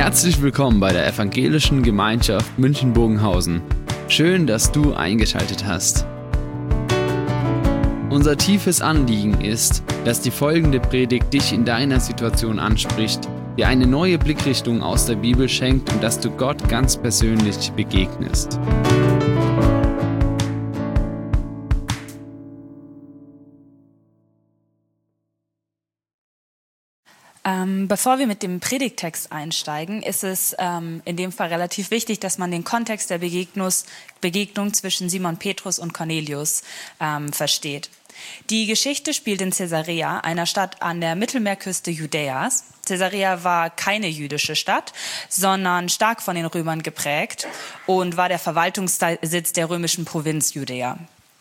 Herzlich willkommen bei der Evangelischen Gemeinschaft München-Bogenhausen. Schön, dass du eingeschaltet hast. Unser tiefes Anliegen ist, dass die folgende Predigt dich in deiner Situation anspricht, dir eine neue Blickrichtung aus der Bibel schenkt und dass du Gott ganz persönlich begegnest. Bevor wir mit dem Predigttext einsteigen, ist es in dem Fall relativ wichtig, dass man den Kontext der Begegnung zwischen Simon Petrus und Cornelius versteht. Die Geschichte spielt in Caesarea, einer Stadt an der Mittelmeerküste Judäas. Caesarea war keine jüdische Stadt, sondern stark von den Römern geprägt und war der Verwaltungssitz der römischen Provinz Judäa.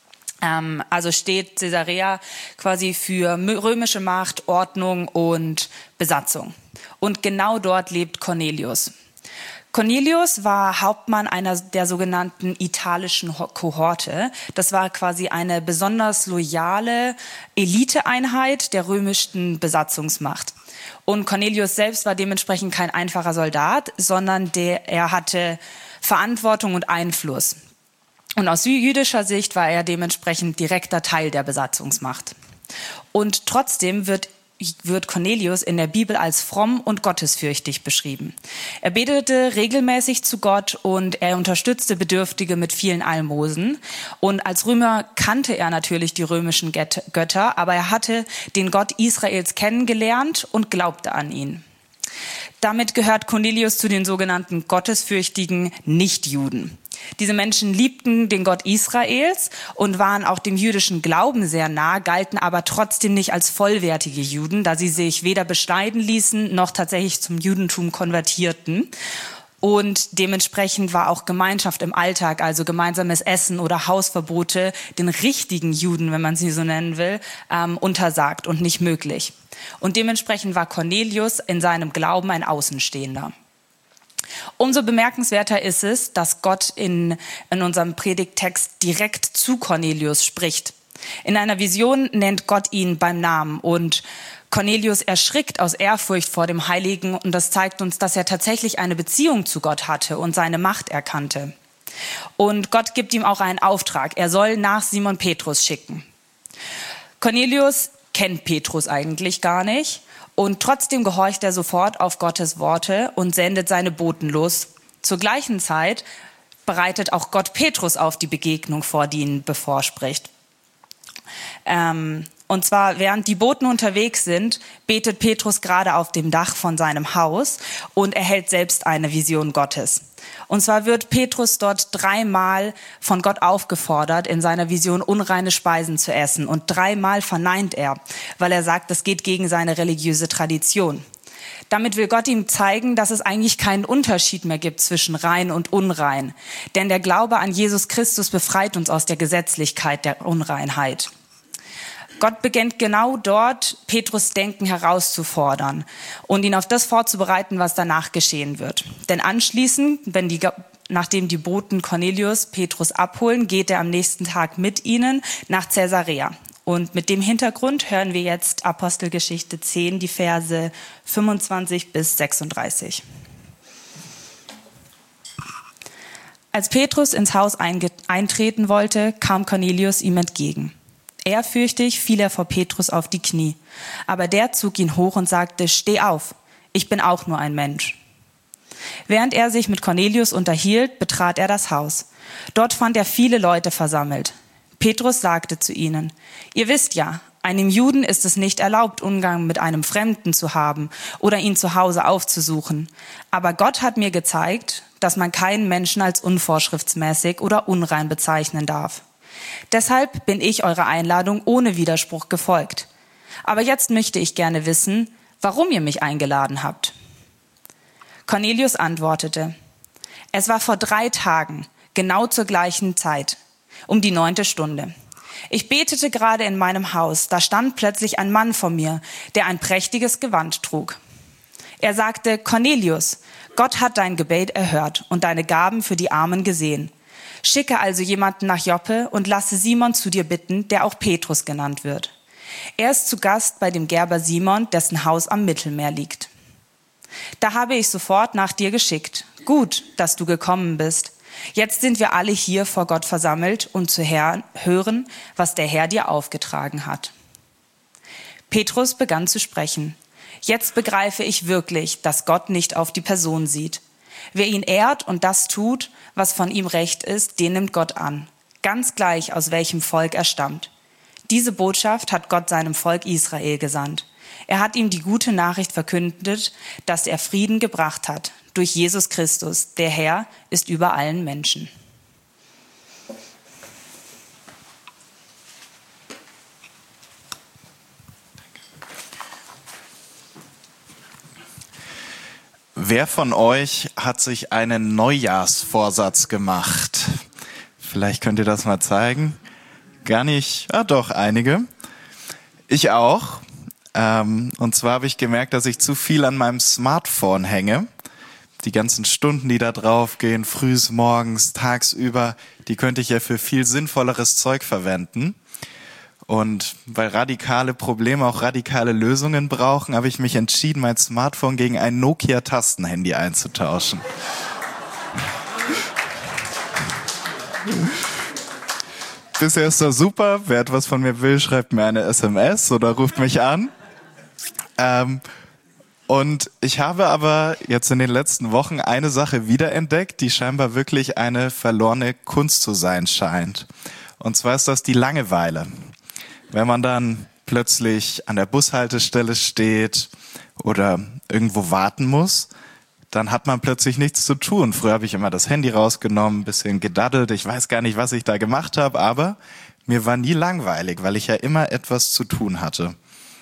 Also steht Caesarea quasi für römische Macht, Ordnung und Besatzung. Und genau dort lebt Cornelius. Cornelius war Hauptmann einer der sogenannten italischen Kohorte. Das war quasi eine besonders loyale Eliteeinheit der römischen Besatzungsmacht. Und Cornelius selbst war dementsprechend kein einfacher Soldat, sondern er hatte Verantwortung und Einfluss. Und aus jüdischer Sicht war er dementsprechend direkter Teil der Besatzungsmacht. Und trotzdem wird Cornelius in der Bibel als fromm und gottesfürchtig beschrieben. Er betete regelmäßig zu Gott und er unterstützte Bedürftige mit vielen Almosen. Und als Römer kannte er natürlich die römischen Götter, aber er hatte den Gott Israels kennengelernt und glaubte an ihn. Damit gehört Cornelius zu den sogenannten gottesfürchtigen Nichtjuden. Diese Menschen liebten den Gott Israels und waren auch dem jüdischen Glauben sehr nah, galten aber trotzdem nicht als vollwertige Juden, da sie sich weder beschneiden ließen noch tatsächlich zum Judentum konvertierten. Und dementsprechend war auch Gemeinschaft im Alltag, also gemeinsames Essen oder Hausverbote, den richtigen Juden, wenn man sie so nennen will, untersagt und nicht möglich. Und dementsprechend war Cornelius in seinem Glauben ein Außenstehender. Umso bemerkenswerter ist es, dass Gott in unserem Predigttext direkt zu Cornelius spricht. In einer Vision nennt Gott ihn beim Namen und Cornelius erschrickt aus Ehrfurcht vor dem Heiligen und das zeigt uns, dass er tatsächlich eine Beziehung zu Gott hatte und seine Macht erkannte. Und Gott gibt ihm auch einen Auftrag. Er soll nach Simon Petrus schicken. Cornelius kennt Petrus eigentlich gar nicht. Und trotzdem gehorcht er sofort auf Gottes Worte und sendet seine Boten los. Zur gleichen Zeit bereitet auch Gott Petrus auf die Begegnung vor, die ihn bevorspricht. Und zwar, während die Boten unterwegs sind, betet Petrus gerade auf dem Dach von seinem Haus und erhält selbst eine Vision Gottes. Und zwar wird Petrus dort 3-mal von Gott aufgefordert, in seiner Vision unreine Speisen zu essen. Und 3-mal verneint er, weil er sagt, das geht gegen seine religiöse Tradition. Damit will Gott ihm zeigen, dass es eigentlich keinen Unterschied mehr gibt zwischen rein und unrein. Denn der Glaube an Jesus Christus befreit uns aus der Gesetzlichkeit der Unreinheit. Gott beginnt genau dort, Petrus' Denken herauszufordern und ihn auf das vorzubereiten, was danach geschehen wird. Denn anschließend, nachdem die Boten Cornelius Petrus abholen, geht er am nächsten Tag mit ihnen nach Caesarea. Und mit dem Hintergrund hören wir jetzt Apostelgeschichte 10, die Verse 25 bis 36. Als Petrus ins Haus eintreten wollte, kam Cornelius ihm entgegen. Ehrfürchtig fiel er vor Petrus auf die Knie. Aber der zog ihn hoch und sagte, steh auf, ich bin auch nur ein Mensch. Während er sich mit Cornelius unterhielt, betrat er das Haus. Dort fand er viele Leute versammelt. Petrus sagte zu ihnen, ihr wisst ja, einem Juden ist es nicht erlaubt, Umgang mit einem Fremden zu haben oder ihn zu Hause aufzusuchen. Aber Gott hat mir gezeigt, dass man keinen Menschen als unvorschriftsmäßig oder unrein bezeichnen darf. Deshalb bin ich eurer Einladung ohne Widerspruch gefolgt. Aber jetzt möchte ich gerne wissen, warum ihr mich eingeladen habt. Cornelius antwortete, es war vor 3 Tagen, genau zur gleichen Zeit, um die 9. Stunde. Ich betete gerade in meinem Haus, da stand plötzlich ein Mann vor mir, der ein prächtiges Gewand trug. Er sagte, Cornelius, Gott hat dein Gebet erhört und deine Gaben für die Armen gesehen. Schicke also jemanden nach Joppe und lasse Simon zu dir bitten, der auch Petrus genannt wird. Er ist zu Gast bei dem Gerber Simon, dessen Haus am Mittelmeer liegt. Da habe ich sofort nach dir geschickt. Gut, dass du gekommen bist. Jetzt sind wir alle hier vor Gott versammelt, um zu hören, was der Herr dir aufgetragen hat. Petrus begann zu sprechen. Jetzt begreife ich wirklich, dass Gott nicht auf die Person sieht. Wer ihn ehrt und das tut, was von ihm recht ist, den nimmt Gott an. Ganz gleich, aus welchem Volk er stammt. Diese Botschaft hat Gott seinem Volk Israel gesandt. Er hat ihm die gute Nachricht verkündet, dass er Frieden gebracht hat. Durch Jesus Christus, der Herr, ist über allen Menschen. Wer von euch hat sich einen Neujahrsvorsatz gemacht? Vielleicht könnt ihr das mal zeigen. Gar nicht, doch, einige. Ich auch. Und zwar habe ich gemerkt, dass ich zu viel an meinem Smartphone hänge. Die ganzen Stunden, die da drauf gehen, frühs, morgens, tagsüber, die könnte ich ja für viel sinnvolleres Zeug verwenden. Und weil radikale Probleme auch radikale Lösungen brauchen, habe ich mich entschieden, mein Smartphone gegen ein Nokia-Tastenhandy einzutauschen. Bisher ist das super. Wer etwas von mir will, schreibt mir eine SMS oder ruft mich an. Und ich habe aber jetzt in den letzten Wochen eine Sache wiederentdeckt, die scheinbar wirklich eine verlorene Kunst zu sein scheint. Und zwar ist das die Langeweile. Wenn man dann plötzlich an der Bushaltestelle steht oder irgendwo warten muss, dann hat man plötzlich nichts zu tun. Früher habe ich immer das Handy rausgenommen, ein bisschen gedaddelt. Ich weiß gar nicht, was ich da gemacht habe, aber mir war nie langweilig, weil ich ja immer etwas zu tun hatte.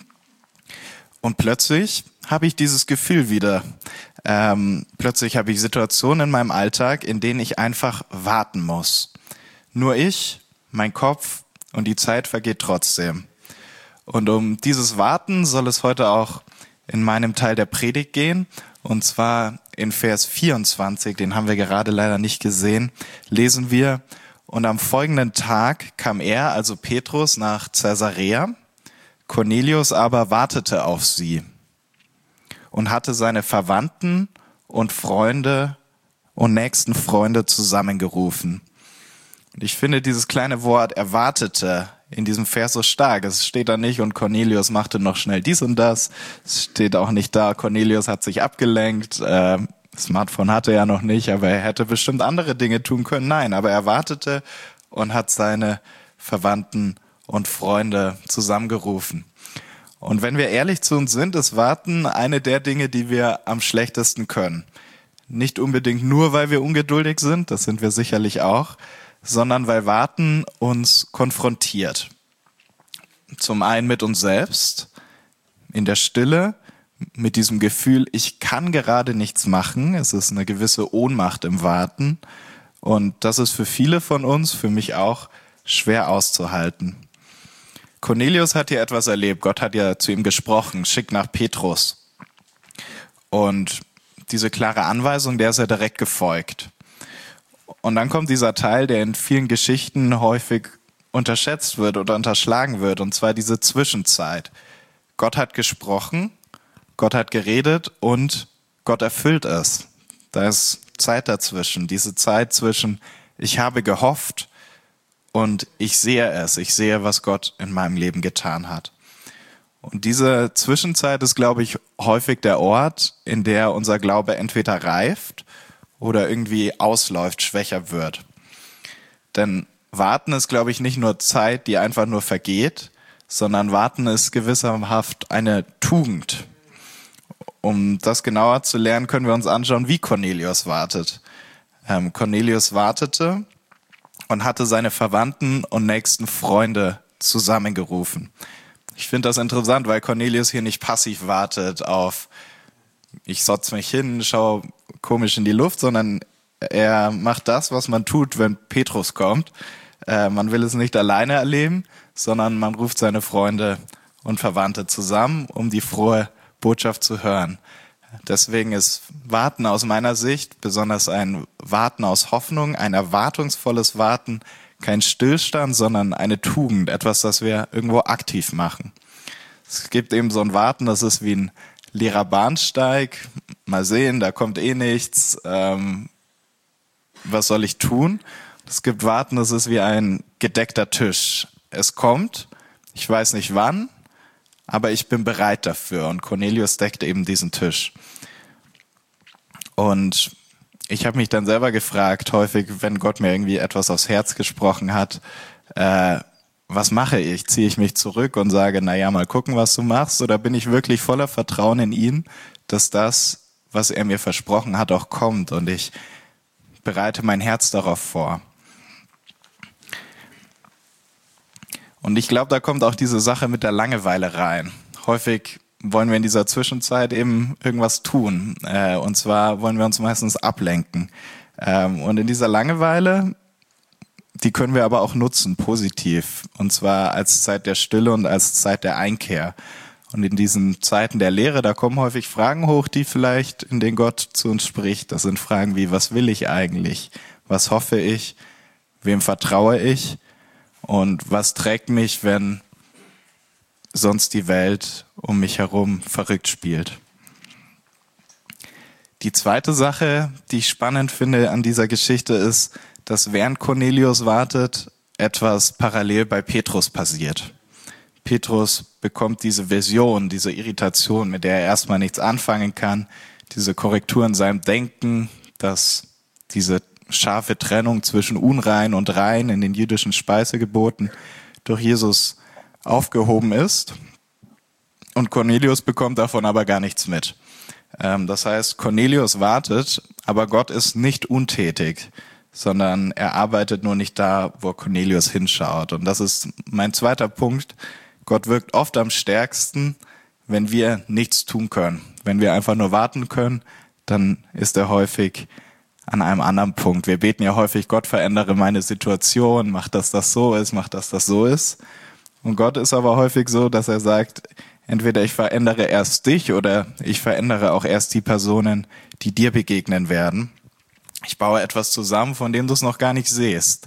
Und plötzlich habe ich dieses Gefühl wieder. Plötzlich habe ich Situationen in meinem Alltag, in denen ich einfach warten muss. Nur ich, mein Kopf und die Zeit vergeht trotzdem. Und um dieses Warten soll es heute auch in meinem Teil der Predigt gehen. Und zwar in Vers 24, den haben wir gerade leider nicht gesehen, lesen wir: Und am folgenden Tag kam er, also Petrus, nach Caesarea. Cornelius aber wartete auf sie und hatte seine Verwandten und Freunde und nächsten Freunde zusammengerufen. Und ich finde dieses kleine Wort erwartete in diesem Vers so stark. Es steht da nicht, und Cornelius machte noch schnell dies und das. Es steht auch nicht da, Cornelius hat sich abgelenkt. Smartphone hatte er noch nicht, aber er hätte bestimmt andere Dinge tun können. Nein, aber er wartete und hat seine Verwandten und Freunde zusammengerufen. Und wenn wir ehrlich zu uns sind, ist Warten eine der Dinge, die wir am schlechtesten können. Nicht unbedingt nur, weil wir ungeduldig sind, das sind wir sicherlich auch, sondern weil Warten uns konfrontiert. Zum einen mit uns selbst, in der Stille, mit diesem Gefühl, ich kann gerade nichts machen. Es ist eine gewisse Ohnmacht im Warten. Und das ist für viele von uns, für mich auch, schwer auszuhalten. Cornelius hat hier etwas erlebt. Gott hat ja zu ihm gesprochen, schick nach Petrus. Und diese klare Anweisung, der ist er direkt gefolgt. Und dann kommt dieser Teil, der in vielen Geschichten häufig unterschätzt wird oder unterschlagen wird, und zwar diese Zwischenzeit. Gott hat gesprochen, Gott hat geredet und Gott erfüllt es. Da ist Zeit dazwischen, diese Zeit zwischen ich habe gehofft und ich sehe es, ich sehe, was Gott in meinem Leben getan hat. Und diese Zwischenzeit ist, glaube ich, häufig der Ort, in der unser Glaube entweder reift oder irgendwie ausläuft, schwächer wird. Denn Warten ist, glaube ich, nicht nur Zeit, die einfach nur vergeht, sondern Warten ist gewisserhaft eine Tugend. Um das genauer zu lernen, können wir uns anschauen, wie Cornelius wartet. Cornelius wartete und hatte seine Verwandten und nächsten Freunde zusammengerufen. Ich finde das interessant, weil Cornelius hier nicht passiv wartet auf, ich sotz mich hin, schau komisch in die Luft, sondern er macht das, was man tut, wenn Petrus kommt. Man will es nicht alleine erleben, sondern man ruft seine Freunde und Verwandte zusammen, um die frohe Botschaft zu hören. Deswegen ist Warten aus meiner Sicht, besonders ein Warten aus Hoffnung, ein erwartungsvolles Warten, kein Stillstand, sondern eine Tugend, etwas, das wir irgendwo aktiv machen. Es gibt eben so ein Warten, das ist wie ein leerer Bahnsteig. mal sehen, da kommt eh nichts, was soll ich tun? Es gibt Warten, das ist wie ein gedeckter Tisch. Es kommt, ich weiß nicht wann, aber ich bin bereit dafür. Und Cornelius deckt eben diesen Tisch. Und ich habe mich dann selber gefragt, häufig, wenn Gott mir irgendwie etwas aufs Herz gesprochen hat, was mache ich? Ziehe ich mich zurück und sage, naja, mal gucken, was du machst? Oder bin ich wirklich voller Vertrauen in ihn, dass das, was er mir versprochen hat, auch kommt? Und ich bereite mein Herz darauf vor. Und ich glaube, da kommt auch diese Sache mit der Langeweile rein. Häufig wollen wir in dieser Zwischenzeit eben irgendwas tun. Und zwar wollen wir uns meistens ablenken. Und in dieser Langeweile, die können wir aber auch nutzen, positiv. Und zwar als Zeit der Stille und als Zeit der Einkehr. Und in diesen Zeiten der Lehre, da kommen häufig Fragen hoch, die vielleicht, in denen Gott zu uns spricht. Das sind Fragen wie, was will ich eigentlich? Was hoffe ich? Wem vertraue ich? Und was trägt mich, wenn sonst die Welt um mich herum verrückt spielt? Die zweite Sache, die ich spannend finde an dieser Geschichte, ist, dass während Cornelius wartet, etwas parallel bei Petrus passiert. Petrus bekommt diese Vision, diese Irritation, mit der er erstmal nichts anfangen kann, diese Korrektur in seinem Denken, dass diese scharfe Trennung zwischen unrein und rein in den jüdischen Speisegeboten durch Jesus aufgehoben ist. Und Cornelius bekommt davon aber gar nichts mit. Das heißt, Cornelius wartet, aber Gott ist nicht untätig, sondern er arbeitet nur nicht da, wo Cornelius hinschaut. Und das ist mein zweiter Punkt. Gott wirkt oft am stärksten, wenn wir nichts tun können. Wenn wir einfach nur warten können, dann ist er häufig an einem anderen Punkt. Wir beten ja häufig, Gott, verändere meine Situation, mach, dass das so ist, mach, dass das so ist. Und Gott ist aber häufig so, dass er sagt, entweder ich verändere erst dich oder ich verändere auch erst die Personen, die dir begegnen werden. Ich baue etwas zusammen, von dem du es noch gar nicht siehst.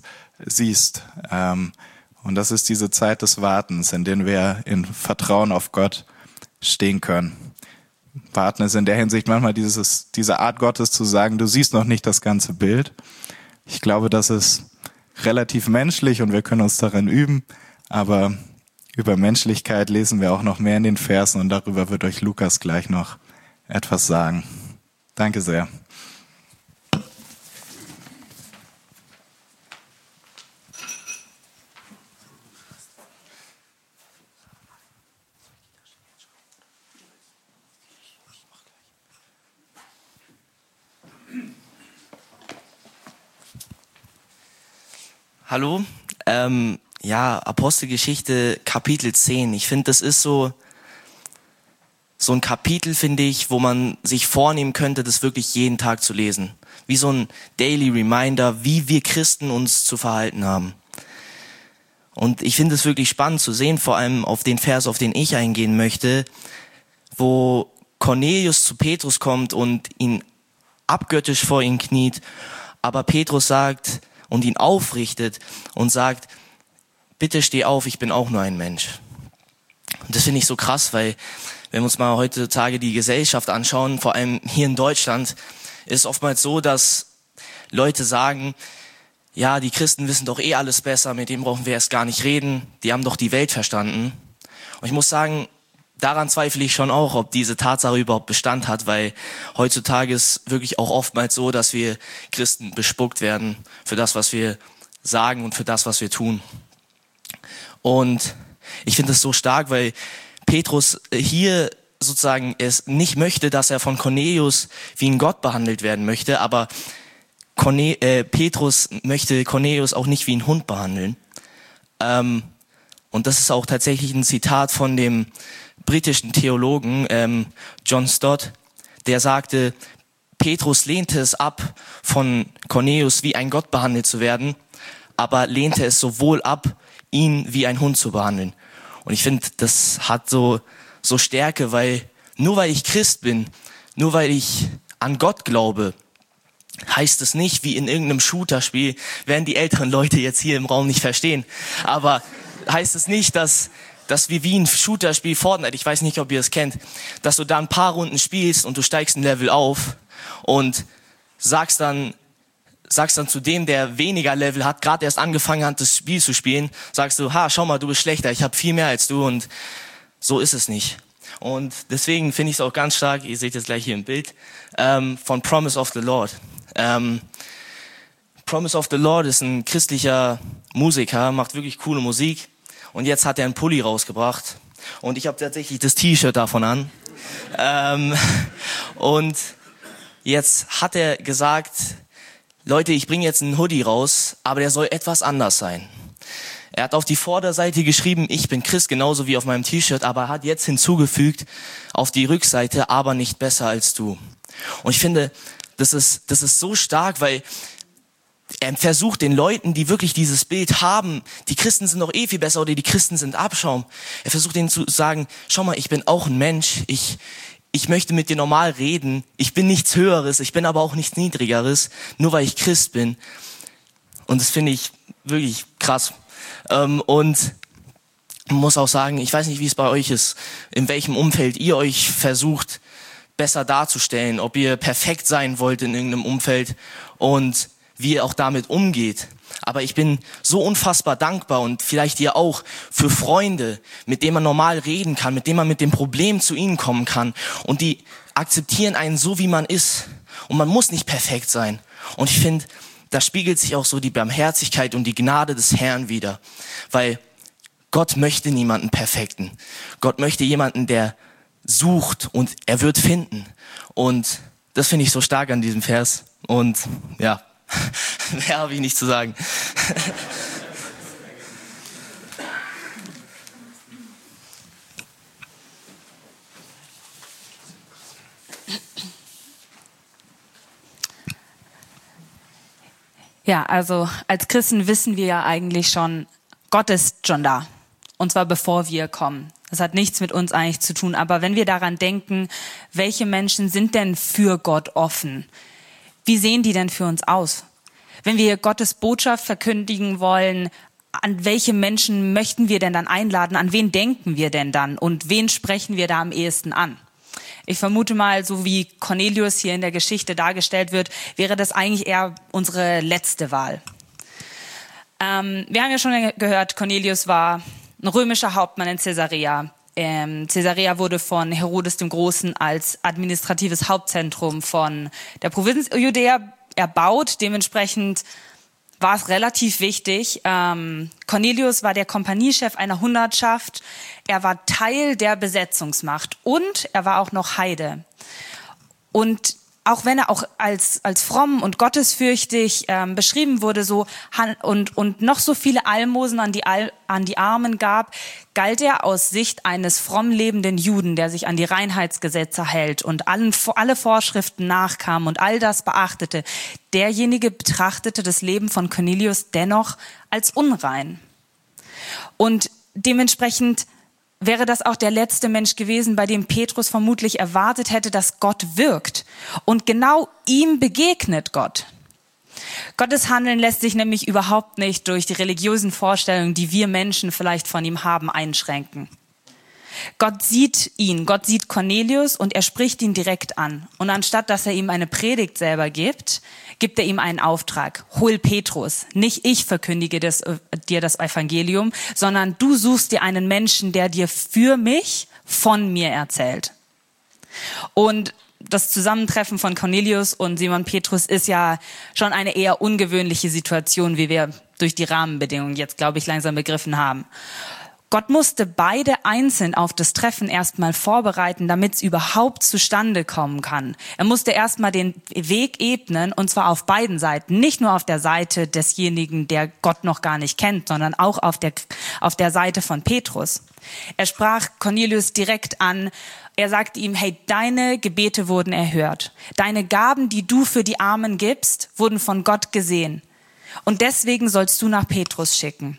Und das ist diese Zeit des Wartens, in der wir in Vertrauen auf Gott stehen können. Warten ist in der Hinsicht manchmal diese Art Gottes zu sagen, du siehst noch nicht das ganze Bild. Ich glaube, das ist relativ menschlich und wir können uns darin üben, aber über Menschlichkeit lesen wir auch noch mehr in den Versen und darüber wird euch Lukas gleich noch etwas sagen. Danke sehr. Hallo, Apostelgeschichte Kapitel 10. Ich finde, das ist so ein Kapitel, finde ich, wo man sich vornehmen könnte, das wirklich jeden Tag zu lesen. Wie so ein Daily Reminder, wie wir Christen uns zu verhalten haben. Und ich finde es wirklich spannend zu sehen, vor allem auf den Vers, auf den ich eingehen möchte, wo Cornelius zu Petrus kommt und ihn abgöttisch vor ihn kniet, aber Petrus sagt und ihn aufrichtet und sagt, bitte steh auf, ich bin auch nur ein Mensch. Und das finde ich so krass, weil wenn wir uns mal heutzutage die Gesellschaft anschauen, vor allem hier in Deutschland, ist es oftmals so, dass Leute sagen, ja, die Christen wissen doch eh alles besser, mit denen brauchen wir erst gar nicht reden, die haben doch die Welt verstanden. Und ich muss sagen, daran zweifle ich schon auch, ob diese Tatsache überhaupt Bestand hat, weil heutzutage ist wirklich auch oftmals so, dass wir Christen bespuckt werden für das, was wir sagen und für das, was wir tun. Und ich finde es so stark, weil Petrus hier sozusagen es nicht möchte, dass er von Cornelius wie ein Gott behandelt werden möchte, aber Petrus möchte Cornelius auch nicht wie ein Hund behandeln. Und das ist auch tatsächlich ein Zitat von dem britischen Theologen John Stott, der sagte, Petrus lehnte es ab, von Cornelius wie ein Gott behandelt zu werden, aber lehnte es sowohl ab, ihn wie ein Hund zu behandeln. Und ich finde, das hat so Stärke, weil nur weil ich Christ bin, nur weil ich an Gott glaube, heißt es nicht, wie in irgendeinem Shooter-Spiel, werden die älteren Leute jetzt hier im Raum nicht verstehen, aber heißt es nicht, dass dass wir wie ein Shooter-Spiel Fortnite, ich weiß nicht, ob ihr es kennt, dass du da ein paar Runden spielst und du steigst ein Level auf und sagst dann zu dem, der weniger Level hat, gerade erst angefangen hat, das Spiel zu spielen, sagst du, schau mal, du bist schlechter, ich habe viel mehr als du, und so ist es nicht. Und deswegen finde ich es auch ganz stark, ihr seht es gleich hier im Bild, von Promise of the Lord. Promise of the Lord ist ein christlicher Musiker, macht wirklich coole Musik, und jetzt hat er einen Pulli rausgebracht und ich habe tatsächlich das T-Shirt davon an. Und jetzt hat er gesagt, Leute, ich bringe jetzt einen Hoodie raus, aber der soll etwas anders sein. Er hat auf die Vorderseite geschrieben, ich bin Christ, genauso wie auf meinem T-Shirt, aber hat jetzt hinzugefügt auf die Rückseite, aber nicht besser als du. Und ich finde, das ist so stark, weil er versucht den Leuten, die wirklich dieses Bild haben, die Christen sind doch viel besser oder die Christen sind Abschaum. Er versucht ihnen zu sagen, schau mal, ich bin auch ein Mensch, ich möchte mit dir normal reden, ich bin nichts Höheres, ich bin aber auch nichts Niedrigeres, nur weil ich Christ bin. Und das finde ich wirklich krass. Und man muss auch sagen, ich weiß nicht, wie es bei euch ist, in welchem Umfeld ihr euch versucht, besser darzustellen, ob ihr perfekt sein wollt in irgendeinem Umfeld und wie ihr auch damit umgeht. Aber ich bin so unfassbar dankbar, und vielleicht ihr auch, für Freunde, mit denen man normal reden kann, mit denen man mit dem Problem zu ihnen kommen kann, und die akzeptieren einen so, wie man ist, und man muss nicht perfekt sein. Und ich finde, da spiegelt sich auch so die Barmherzigkeit und die Gnade des Herrn wider, weil Gott möchte niemanden Perfekten. Gott möchte jemanden, der sucht, und er wird finden. Und das finde ich so stark an diesem Vers. Und ja, mehr habe ich nicht zu sagen. Ja, also als Christen wissen wir ja eigentlich schon, Gott ist schon da. Und zwar bevor wir kommen. Das hat nichts mit uns eigentlich zu tun. Aber wenn wir daran denken, welche Menschen sind denn für Gott offen? Wie sehen die denn für uns aus? Wenn wir Gottes Botschaft verkündigen wollen, an welche Menschen möchten wir denn dann einladen? An wen denken wir denn dann? Und wen sprechen wir da am ehesten an? Ich vermute mal, so wie Cornelius hier in der Geschichte dargestellt wird, wäre das eigentlich eher unsere letzte Wahl. Wir haben ja schon gehört, Cornelius war ein römischer Hauptmann in Caesarea. Caesarea wurde von Herodes dem Großen als administratives Hauptzentrum von der Provinz Judäa erbaut. Dementsprechend war es relativ wichtig. Cornelius war der Kompaniechef einer Hundertschaft. Er war Teil der Besetzungsmacht und er war auch noch Heide. Und auch wenn er auch als fromm und gottesfürchtig beschrieben wurde, so und noch so viele Almosen an die Armen gab, galt er aus Sicht eines fromm lebenden Juden, der sich an die Reinheitsgesetze hält und alle Vorschriften nachkam und all das beachtete. Derjenige betrachtete das Leben von Cornelius dennoch als unrein. Und dementsprechend wäre das auch der letzte Mensch gewesen, bei dem Petrus vermutlich erwartet hätte, dass Gott wirkt. Und genau ihm begegnet Gott. Gottes Handeln lässt sich nämlich überhaupt nicht durch die religiösen Vorstellungen, die wir Menschen vielleicht von ihm haben, einschränken. Gott sieht ihn, Gott sieht Cornelius und er spricht ihn direkt an. Und anstatt, dass er ihm eine Predigt selber gibt, gibt er ihm einen Auftrag. Hol Petrus. Nicht ich verkündige dir das Evangelium, sondern du suchst dir einen Menschen, der dir für mich von mir erzählt. Und das Zusammentreffen von Cornelius und Simon Petrus ist ja schon eine eher ungewöhnliche Situation, wie wir durch die Rahmenbedingungen jetzt, glaube ich, langsam begriffen haben. Gott musste beide einzeln auf das Treffen erstmal vorbereiten, damit es überhaupt zustande kommen kann. Er musste erstmal den Weg ebnen, und zwar auf beiden Seiten. Nicht nur auf der Seite desjenigen, der Gott noch gar nicht kennt, sondern auch auf der Seite von Petrus. Er sprach Cornelius direkt an. Er sagte ihm, hey, deine Gebete wurden erhört. Deine Gaben, die du für die Armen gibst, wurden von Gott gesehen. Und deswegen sollst du nach Petrus schicken.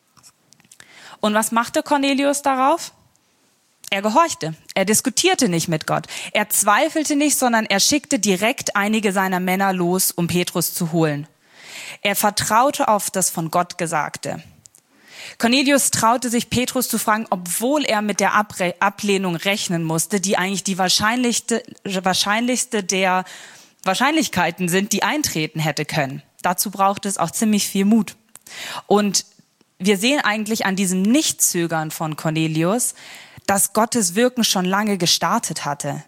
Und was machte Cornelius darauf? Er gehorchte. Er diskutierte nicht mit Gott. Er zweifelte nicht, sondern er schickte direkt einige seiner Männer los, um Petrus zu holen. Er vertraute auf das von Gott Gesagte. Cornelius traute sich, Petrus zu fragen, obwohl er mit der Ablehnung rechnen musste, die eigentlich die wahrscheinlichste der Wahrscheinlichkeiten sind, die eintreten hätte können. Dazu braucht es auch ziemlich viel Mut. Und wir sehen eigentlich an diesem Nichtzögern von Cornelius, dass Gottes Wirken schon lange gestartet hatte.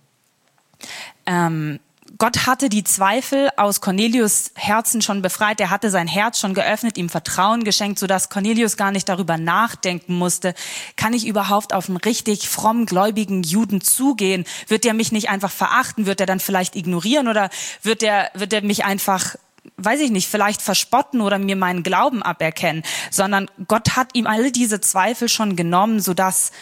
Gott hatte die Zweifel aus Cornelius' Herzen schon befreit. Er hatte sein Herz schon geöffnet, ihm Vertrauen geschenkt, sodass Cornelius gar nicht darüber nachdenken musste, kann ich überhaupt auf einen richtig fromm gläubigen Juden zugehen? Wird der mich nicht einfach verachten? Wird er dann vielleicht ignorieren? Oder wird er mich einfach, weiß ich nicht, vielleicht verspotten oder mir meinen Glauben aberkennen? Sondern Gott hat ihm all diese Zweifel schon genommen, sodass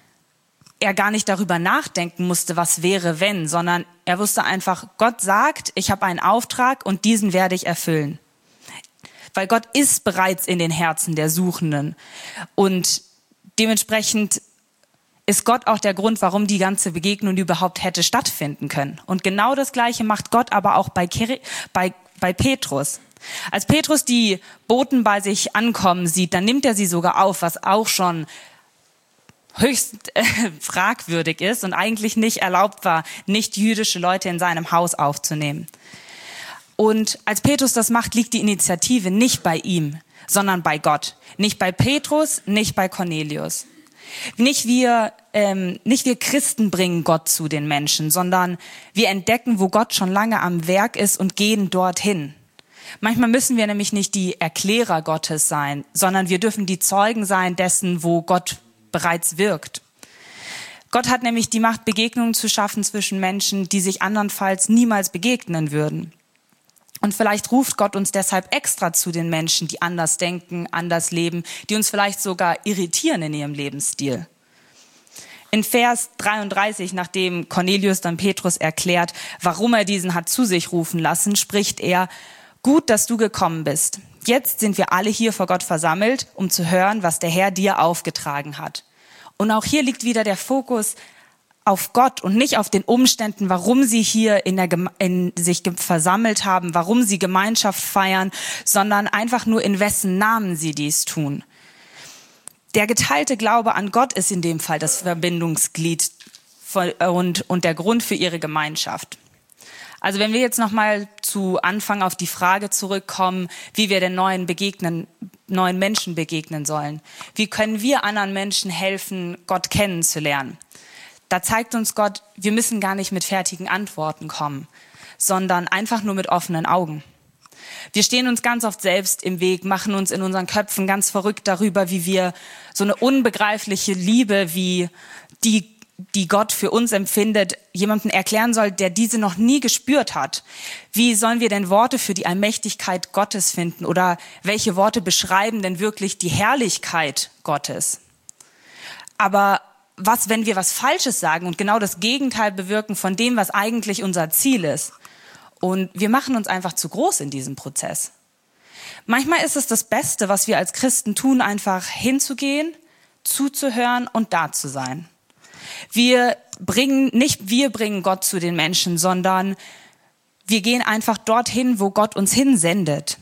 er gar nicht darüber nachdenken musste, was wäre, wenn, sondern er wusste einfach, Gott sagt, ich habe einen Auftrag und diesen werde ich erfüllen. Weil Gott ist bereits in den Herzen der Suchenden. Und dementsprechend ist Gott auch der Grund, warum die ganze Begegnung überhaupt hätte stattfinden können. Und genau das Gleiche macht Gott aber auch bei Petrus. Als Petrus die Boten bei sich ankommen sieht, dann nimmt er sie sogar auf, was auch schon höchst fragwürdig ist und eigentlich nicht erlaubt war, nicht jüdische Leute in seinem Haus aufzunehmen. Und als Petrus das macht, liegt die Initiative nicht bei ihm, sondern bei Gott. Nicht bei Petrus, nicht bei Cornelius. Nicht wir Christen bringen Gott zu den Menschen, sondern wir entdecken, wo Gott schon lange am Werk ist und gehen dorthin. Manchmal müssen wir nämlich nicht die Erklärer Gottes sein, sondern wir dürfen die Zeugen sein dessen, wo Gott bereits wirkt. Gott hat nämlich die Macht, Begegnungen zu schaffen zwischen Menschen, die sich andernfalls niemals begegnen würden. Und vielleicht ruft Gott uns deshalb extra zu den Menschen, die anders denken, anders leben, die uns vielleicht sogar irritieren in ihrem Lebensstil. In Vers 33, nachdem Cornelius dann Petrus erklärt, warum er diesen hat zu sich rufen lassen, spricht er: Gut, dass du gekommen bist. Jetzt sind wir alle hier vor Gott versammelt, um zu hören, was der Herr dir aufgetragen hat. Und auch hier liegt wieder der Fokus auf Gott und nicht auf den Umständen, warum sie hier in sich versammelt haben, warum sie Gemeinschaft feiern, sondern einfach nur, in wessen Namen sie dies tun. Der geteilte Glaube an Gott ist in dem Fall das Verbindungsglied und der Grund für ihre Gemeinschaft. Also wenn wir jetzt nochmal zu Anfang auf die Frage zurückkommen, wie wir den neuen Menschen begegnen sollen. Wie können wir anderen Menschen helfen, Gott kennenzulernen? Da zeigt uns Gott, wir müssen gar nicht mit fertigen Antworten kommen, sondern einfach nur mit offenen Augen. Wir stehen uns ganz oft selbst im Weg, machen uns in unseren Köpfen ganz verrückt darüber, wie wir so eine unbegreifliche Liebe, wie die Gott für uns empfindet, jemandem erklären soll, der diese noch nie gespürt hat. Wie sollen wir denn Worte für die Allmächtigkeit Gottes finden? Oder welche Worte beschreiben denn wirklich die Herrlichkeit Gottes? Aber was, wenn wir was Falsches sagen und genau das Gegenteil bewirken von dem, was eigentlich unser Ziel ist? Und wir machen uns einfach zu groß in diesem Prozess. Manchmal ist es das Beste, was wir als Christen tun, einfach hinzugehen, zuzuhören und da zu sein. Wir bringen Gott zu den Menschen, sondern wir gehen einfach dorthin, wo Gott uns hinsendet.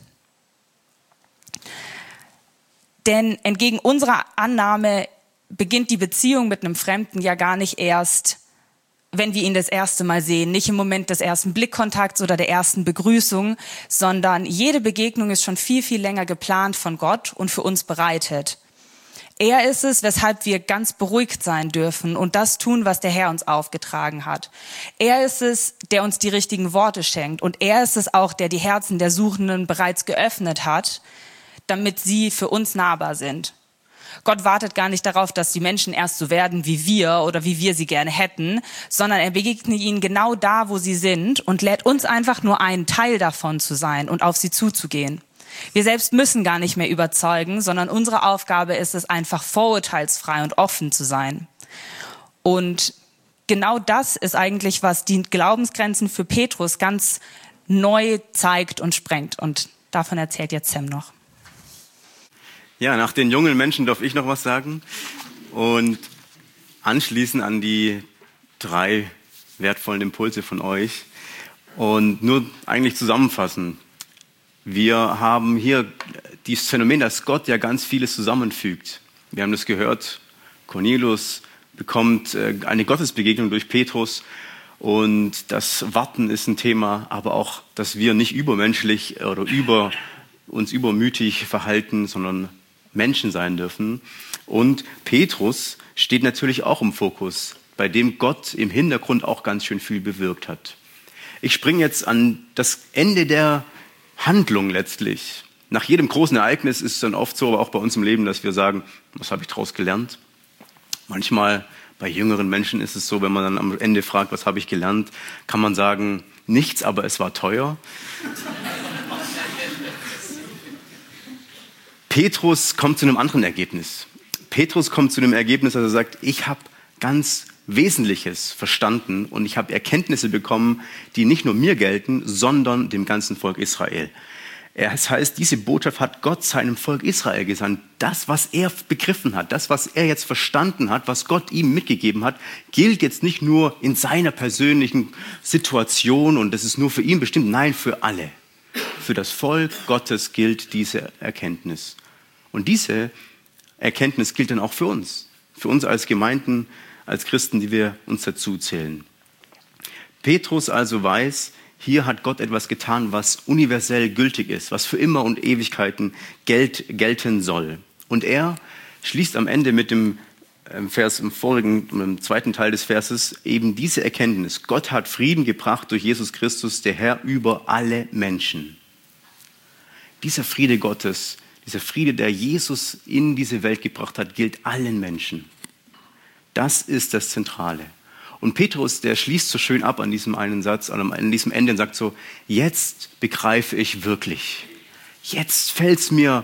Denn entgegen unserer Annahme beginnt die Beziehung mit einem Fremden ja gar nicht erst, wenn wir ihn das erste Mal sehen, nicht im Moment des ersten Blickkontakts oder der ersten Begrüßung, sondern jede Begegnung ist schon viel, viel länger geplant von Gott und für uns bereitet. Er ist es, weshalb wir ganz beruhigt sein dürfen und das tun, was der Herr uns aufgetragen hat. Er ist es, der uns die richtigen Worte schenkt und er ist es auch, der die Herzen der Suchenden bereits geöffnet hat, damit sie für uns nahbar sind. Gott wartet gar nicht darauf, dass die Menschen erst so werden wie wir oder wie wir sie gerne hätten, sondern er begegnet ihnen genau da, wo sie sind und lädt uns einfach nur ein, Teil davon zu sein und auf sie zuzugehen. Wir selbst müssen gar nicht mehr überzeugen, sondern unsere Aufgabe ist es einfach, vorurteilsfrei und offen zu sein. Und genau das ist eigentlich, was die Glaubensgrenzen für Petrus ganz neu zeigt und sprengt. Und davon erzählt jetzt Sam noch. Ja, nach den jungen Menschen darf ich noch was sagen und anschließen an die 3 wertvollen Impulse von euch und nur eigentlich zusammenfassen. Wir haben hier dieses Phänomen, dass Gott ja ganz vieles zusammenfügt. Wir haben das gehört, Cornelius bekommt eine Gottesbegegnung durch Petrus und das Warten ist ein Thema, aber auch, dass wir nicht übermenschlich oder uns übermütig verhalten, sondern Menschen sein dürfen. Und Petrus steht natürlich auch im Fokus, bei dem Gott im Hintergrund auch ganz schön viel bewirkt hat. Ich springe jetzt an das Ende der Handlung letztlich. Nach jedem großen Ereignis ist es dann oft so, aber auch bei uns im Leben, dass wir sagen, was habe ich daraus gelernt? Manchmal bei jüngeren Menschen ist es so, wenn man dann am Ende fragt, was habe ich gelernt, kann man sagen, nichts, aber es war teuer. Petrus kommt zu einem anderen Ergebnis. Petrus kommt zu dem Ergebnis, dass er sagt, ich habe ganz Wesentliches verstanden und ich habe Erkenntnisse bekommen, die nicht nur mir gelten, sondern dem ganzen Volk Israel. Das heißt, diese Botschaft hat Gott seinem Volk Israel gesandt. Das, was er begriffen hat, das, was er jetzt verstanden hat, was Gott ihm mitgegeben hat, gilt jetzt nicht nur in seiner persönlichen Situation und das ist nur für ihn bestimmt, nein, für alle. Für das Volk Gottes gilt diese Erkenntnis. Und diese Erkenntnis gilt dann auch für uns als Gemeinden, als Christen, die wir uns dazu zählen. Petrus also weiß, hier hat Gott etwas getan, was universell gültig ist, was für immer und Ewigkeiten gelten soll. Und er schließt am Ende mit dem Vers im zweiten Teil des Verses eben diese Erkenntnis. Gott hat Frieden gebracht durch Jesus Christus, der Herr über alle Menschen. Dieser Friede Gottes, dieser Friede, der Jesus in diese Welt gebracht hat, gilt allen Menschen. Das ist das Zentrale. Und Petrus, der schließt so schön ab an diesem einen Satz, an diesem Ende und sagt so, jetzt begreife ich wirklich. Jetzt fällt es mir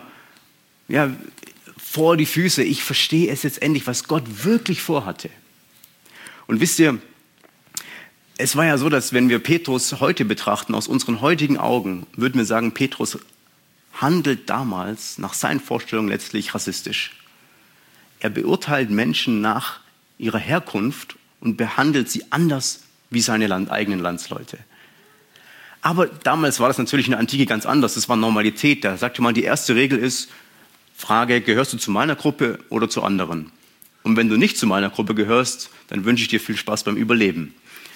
vor die Füße. Ich verstehe es jetzt endlich, was Gott wirklich vorhatte. Und wisst ihr, es war ja so, dass wenn wir Petrus heute betrachten, aus unseren heutigen Augen, würden wir sagen, Petrus handelt damals nach seinen Vorstellungen letztlich rassistisch. Er beurteilt Menschen nach ihrer Herkunft und behandelt sie anders wie seine eigenen Landsleute. Aber damals war das natürlich in der Antike ganz anders. Das war Normalität. Da sagte man, die erste Regel ist, Frage, gehörst du zu meiner Gruppe oder zu anderen? Und wenn du nicht zu meiner Gruppe gehörst, dann wünsche ich dir viel Spaß beim Überleben.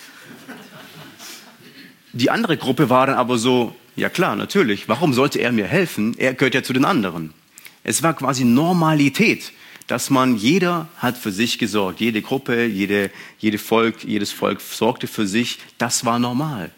Die andere Gruppe war dann aber so, ja klar, natürlich, warum sollte er mir helfen? Er gehört ja zu den anderen. Es war quasi Normalität, dass jeder hat für sich gesorgt. Jede Gruppe, jedes Volk sorgte für sich. Das war normal.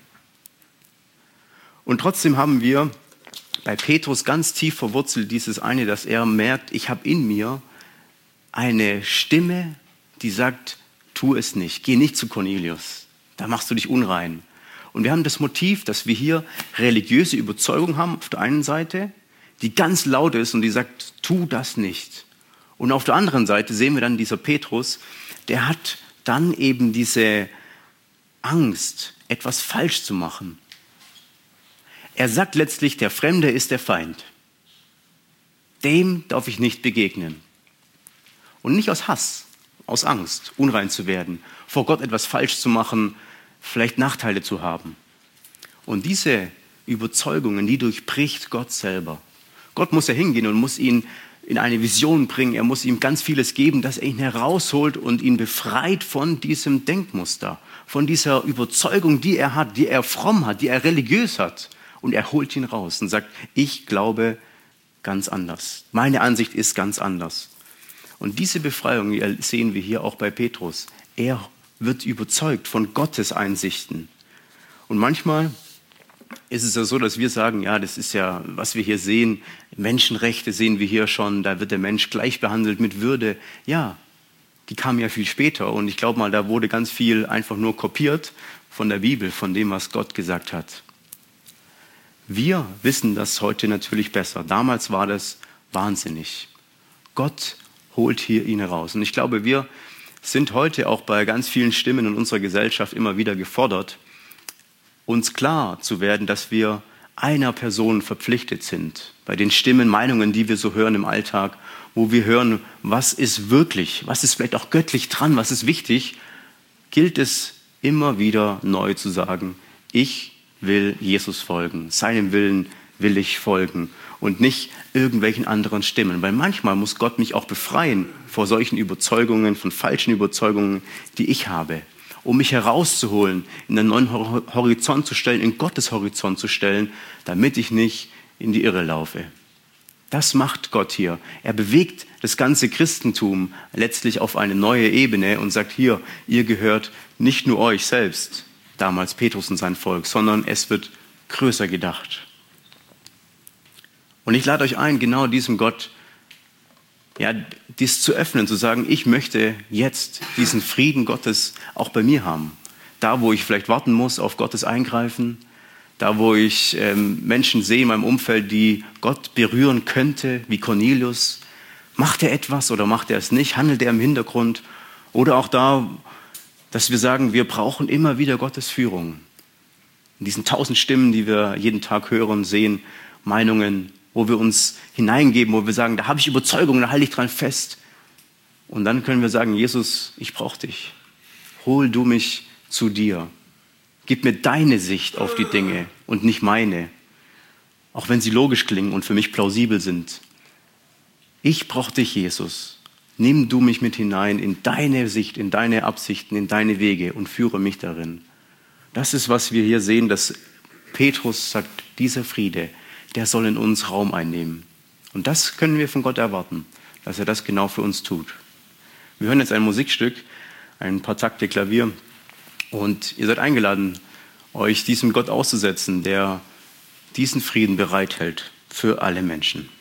Und trotzdem haben wir bei Petrus ganz tief verwurzelt dieses eine, dass er merkt, ich habe in mir eine Stimme, die sagt, tu es nicht, geh nicht zu Cornelius, da machst du dich unrein. Und wir haben das Motiv, dass wir hier religiöse Überzeugung haben auf der einen Seite, die ganz laut ist und die sagt, tu das nicht. Und auf der anderen Seite sehen wir dann dieser Petrus, der hat dann eben diese Angst, etwas falsch zu machen. Er sagt letztlich, der Fremde ist der Feind. Dem darf ich nicht begegnen. Und nicht aus Hass, aus Angst, unrein zu werden, vor Gott etwas falsch zu machen, vielleicht Nachteile zu haben. Und diese Überzeugungen, die durchbricht Gott selber. Gott muss ja hingehen und muss ihn in eine Vision bringen. Er muss ihm ganz vieles geben, dass er ihn herausholt und ihn befreit von diesem Denkmuster, von dieser Überzeugung, die er hat, die er fromm hat, die er religiös hat. Und er holt ihn raus und sagt, ich glaube ganz anders. Meine Ansicht ist ganz anders. Und diese Befreiung sehen wir hier auch bei Petrus. Er wird überzeugt von Gottes Einsichten. Und manchmal ist es ja so, dass wir sagen, ja, das ist ja, was wir hier sehen, Menschenrechte sehen wir hier schon, da wird der Mensch gleich behandelt mit Würde. Ja, die kamen ja viel später und ich glaube mal, da wurde ganz viel einfach nur kopiert von der Bibel, von dem, was Gott gesagt hat. Wir wissen das heute natürlich besser. Damals war das wahnsinnig. Gott holt hier ihn heraus. Und ich glaube, wir sind heute auch bei ganz vielen Stimmen in unserer Gesellschaft immer wieder gefordert, uns klar zu werden, dass wir einer Person verpflichtet sind. Bei den Stimmen, Meinungen, die wir so hören im Alltag, wo wir hören, was ist wirklich, was ist vielleicht auch göttlich dran, was ist wichtig, gilt es immer wieder neu zu sagen, ich will Jesus folgen, seinem Willen will ich folgen und nicht irgendwelchen anderen Stimmen. Weil manchmal muss Gott mich auch befreien vor solchen Überzeugungen, von falschen Überzeugungen, die ich habe, um mich herauszuholen, in einen neuen Horizont zu stellen, in Gottes Horizont zu stellen, damit ich nicht in die Irre laufe. Das macht Gott hier. Er bewegt das ganze Christentum letztlich auf eine neue Ebene und sagt hier, ihr gehört nicht nur euch selbst, damals Petrus und sein Volk, sondern es wird größer gedacht. Und ich lade euch ein, genau diesem Gott, ja, dies zu öffnen, zu sagen, ich möchte jetzt diesen Frieden Gottes auch bei mir haben. Da, wo ich vielleicht warten muss auf Gottes Eingreifen, da, wo ich Menschen sehe in meinem Umfeld, die Gott berühren könnte, wie Cornelius. Macht er etwas oder macht er es nicht? Handelt er im Hintergrund? Oder auch da, dass wir sagen, wir brauchen immer wieder Gottes Führung. In diesen 1000 Stimmen, die wir jeden Tag hören, sehen, Meinungen, wo wir uns hineingeben, wo wir sagen, da habe ich Überzeugung, da halte ich dran fest. Und dann können wir sagen, Jesus, ich brauche dich. Hol du mich zu dir. Gib mir deine Sicht auf die Dinge und nicht meine. Auch wenn sie logisch klingen und für mich plausibel sind. Ich brauche dich, Jesus. Nimm du mich mit hinein in deine Sicht, in deine Absichten, in deine Wege und führe mich darin. Das ist, was wir hier sehen, dass Petrus sagt, dieser Friede, der soll in uns Raum einnehmen. Und das können wir von Gott erwarten, dass er das genau für uns tut. Wir hören jetzt ein Musikstück, ein paar Takte Klavier. Und ihr seid eingeladen, euch diesem Gott auszusetzen, der diesen Frieden bereithält für alle Menschen.